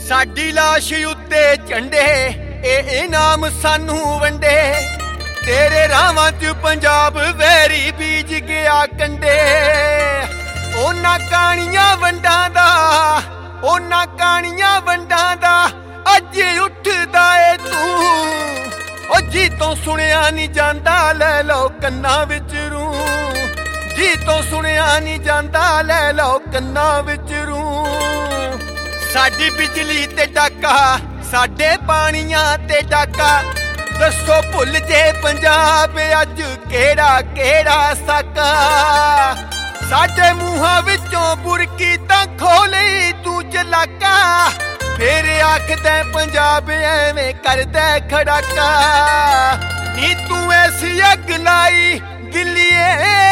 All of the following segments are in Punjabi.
ਸਾਡੀ ਲਾਸ਼ ਉੱਤੇ ਝੰਡੇ ਇਹ ਇਨਾਮ ਸਾਨੂੰ ਵੰਡੇ। ਤੇਰੇ ਰਾਵਾਂ 'ਚ ਪੰਜਾਬ ਵੈਰੀ ਬੀਜ ਗਿਆ ਕੰਡੇ। ਉਹਨਾਂ ਕਾਣੀਆਂ ਵੰਡਾਂ ਦਾ, ਉਹਨਾਂ ਕਾਣੀਆਂ ਵੰਡਾਂ ਦਾ ਅੱਜ ਉੱਠਦਾ ਏ ਤੂੰ। ਉਹ ਜੀ ਤੋਂ ਸੁਣਿਆ ਨਹੀਂ ਜਾਂਦਾ ਲੈ ਲਓ ਕੰਨਾਂ ਵਿੱਚ ਰੂ। ਜੀ ਤੋਂ ਸੁਣਿਆ ਨਹੀਂ ਜਾਂਦਾ ਲੈ ਲਓ ਕੰਨਾਂ ਵਿੱਚ ਰੂ। ਸਾਡੀ ਬਿਜਲੀ ਤੇ ਡਾਕਾ, ਸਾਡੇ ਪਾਣੀਆਂ ਤੇ ਡਾਕਾ। ਦੱਸੋ ਭੁੱਲ ਜੇ ਪੰਜਾਬ ਅੱਜ ਕਿਹੜਾ ਕਿਹੜਾ ਸਾਕਾ। ਸਾਡੇ ਮੂੰਹਾਂ ਵਿੱਚੋਂ ਬੁਰਕੀ ਤਾਂ ਖੋਲੀ ਤੂੰ ਚਲਾਕਾ। ਫੇਰ ਆਖਦਾ ਪੰਜਾਬ ਐਵੇਂ ਕਰਦਾ ਖੜਾਕਾ। ਨੀ ਤੂੰ ਐਸੀ ਅੱਗ ਲਾਈ ਦਿੱਲੀਏ,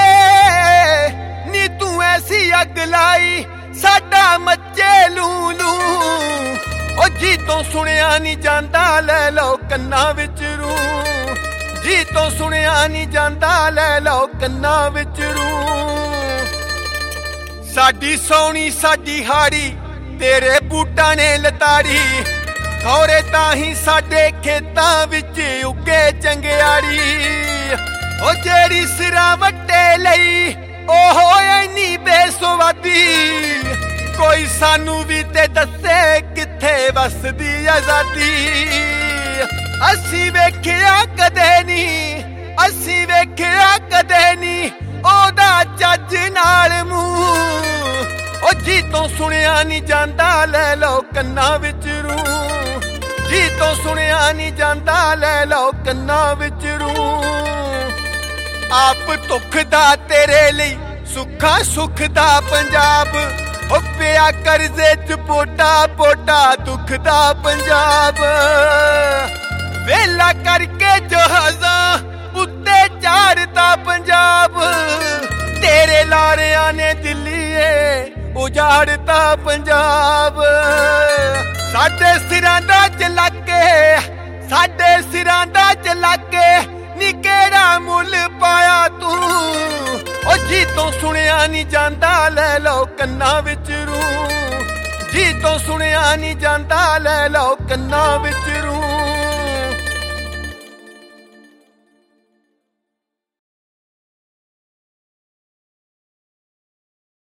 ਨੀ ਤੂੰ ਐਸੀ ਅੱਗ ਲਾਈ ਸਾਡਾ ਮੱਚੇ ਲੂ ਲੂ। ਉਹ ਜੀ ਤੋਂ ਸੁਣਿਆ ਨਹੀਂ ਜਾਂਦਾ ਲੈ ਲਓ ਕੰਨਾਂ ਵਿੱਚ ਰੂ। ਜੀ ਤੋਂ ਸੁਣਿਆ ਨਹੀਂ ਜਾਂਦਾ ਲੈ ਲਓ ਕੰਨਾਂ ਵਿੱਚ ਰੂ। ਸਾਡੀ ਸੋਹਣੀ ਸਾਡੀ ਹਾੜੀ ਤੇਰੇ ਬੂਟਾਂ ਨੇ ਲਤਾੜੀ। ਖੌਰੇ ਤਾਂ ਹੀ ਸਾਡੇ ਖੇਤਾਂ ਵਿੱਚ ਉੱਗੇ ਚੰਗਿਆੜੀ। ਉਹ ਜਿਹੜੀ ਸਿਰਾਂ ਵੱਟੇ ਲਈ ਉਹ ਇੰਨੀ ਬੇਸਵਾਦੀ। ਕੋਈ ਸਾਨੂੰ ਵੀ ਤੇ ਦੱਸੇ ਕਿੱਥੇ ਵਸਦੀ ਆਜ਼ਾਦੀ। ਅਸੀਂ ਵੇਖਿਆ ਕਦੇ ਨਹੀਂ, ਅਸੀਂ ਵੇਖਿਆ ਕਦੇ ਨਹੀਂ ਉਹਦਾ ਚੱਜ ਨਾਲ ਮੂੰਹ। ਉਹ ਜੀ ਤੋਂ ਸੁਣਿਆ ਨਹੀਂ ਜਾਂਦਾ ਲੈ ਲਓ ਕੰਨਾਂ ਵਿੱਚ ਰੂ। ਜੀ ਤੋਂ ਸੁਣਿਆ ਨਹੀਂ ਜਾਂਦਾ ਲੈ ਲਓ ਕੰਨਾਂ ਵਿੱਚ ਰੂ। ਆਪ ਦੁੱਖ ਦਾ ਤੇਰੇ ਲਈ ਸੁੱਖਾ ਸੁੱਖ ਦਾ ਪੰਜਾਬ। ਉਹ ਪਿਆ ਕਰਜ਼ੇ 'ਚ ਪੋਟਾ ਪੋਟਾ ਦੁੱਖ ਦਾ ਪੰਜਾਬ। ਵੇਲਾ ਕਰਕੇ ਜਹਾਜ਼ਾਂ ਉੱਤੇ ਚਾੜਦਾ ਪੰਜਾਬ। ਤੇਰੇ ਲਾਰਿਆਂ ਨੇ ਦਿੱਲੀਏ ਉਜਾੜਦਾ ਪੰਜਾਬ। ਸਾਡੇ ਸਿਰਾਂ ਦਾ ਚਲਾਕੇ, ਸਾਡੇ ਸਿਰਾਂ ਦਾ ਚਲਾਕੇ ਨੀ ਕਿਹੜਾ ਮੁੱਲ ਪਾਇਆ ਤੂੰ। ਉਹ ਜੀ ਤੋਂ ਸੁਣਿਆ ਨਹੀਂ ਜਾਂਦਾ ਲੈ ਲਓ ਕੰਨਾਂ ਵਿੱਚ ਰੂ। ਜੀ ਤੋਂ ਸੁਣਿਆ ਨਹੀਂ ਜਾਂਦਾ ਲੈ ਲਓ ਕੰਨਾਂ ਵਿੱਚ ਰੂ।